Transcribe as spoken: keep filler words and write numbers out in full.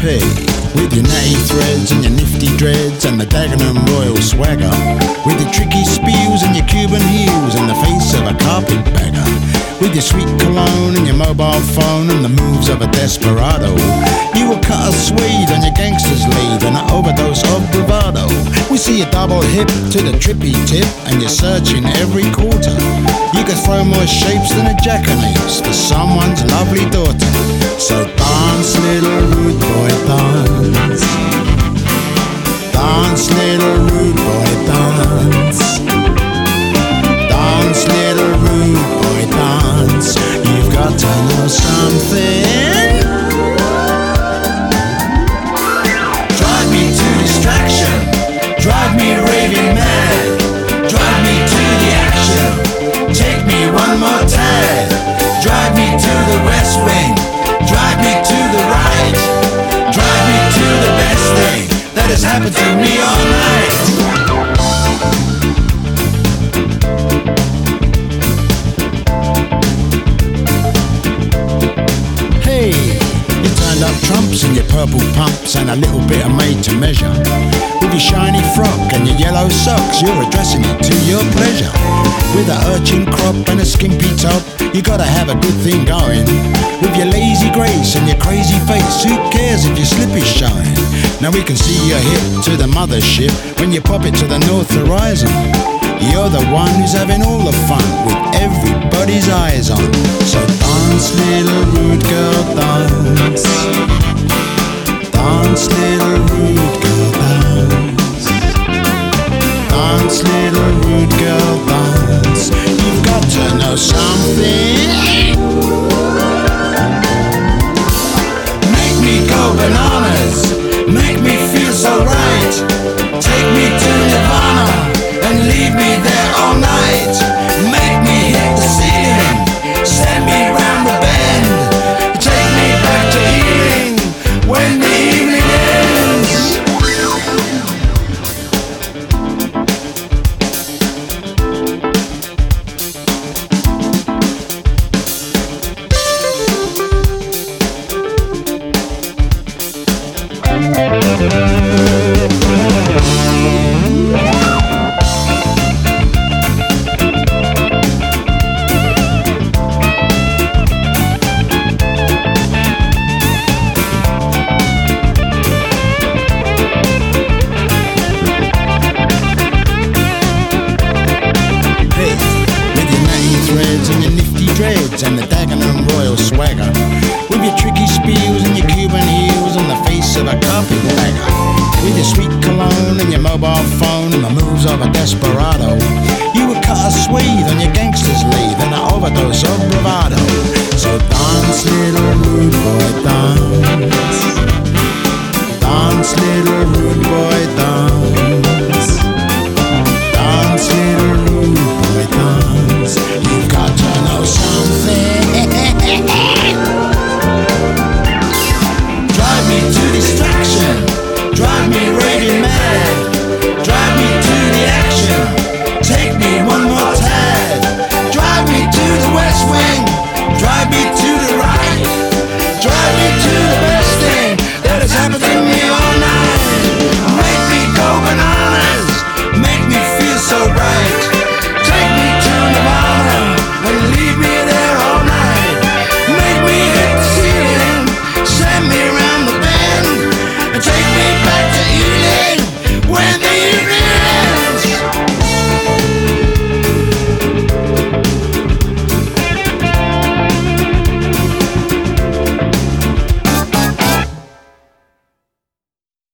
Hey, with your natty threads and your nifty dreads and the Dagenham Royal swagger, with your tricky spiels and your Cuban heels and the face of a carpetbagger, with your sweet cologne and your mobile phone and the moves of a desperado, you will cut a Swede on your gangster's lead and an overdose of bravado. We see you double hip to the trippy tip and you're searching every quarter. You could throw more shapes than a jackanapes for someone's lovely daughter. So dance, little rude boy, dance. Dance, little rude boy, dance. Dance, little rude boy, dance. You've got to know something. Drive me to distraction, drive me raving mad, drive me to the action, take me one more time, drive me to the west wing, drive me to the right, drive me to the best thing that has happened to me all night. Hey, you turned up trumps and your purple pumps and a little bit of made to measure. With your shiny frock and your yellow socks, you're addressing it to your pleasure. With a urchin crop and a skimpy top, you gotta have a good thing going. With your lazy grace and your crazy face, who cares if your slip is showing? Now we can see your hip to the mothership when you pop it to the north horizon. You're the one who's having all the fun with everybody's eyes on. So dance, little rude girl, dance. Dance, little rude girl, dance. Dance, little rude girl, dance. You've got to know something. Make me go bananas, make me feel so right. Take me to Nirvana and leave me there all night. Make me hit the ceiling, send me round the bend, take me back to Ealing when the evening ends. And your nifty dreads and the Dagenham Royal swagger, with your tricky spiels and your Cuban heels and the face of a carpetbagger, with your sweet cologne and your mobile phone and the moves of a desperado, you would cut a Swede on your gangster's lead and an overdose of bravado. So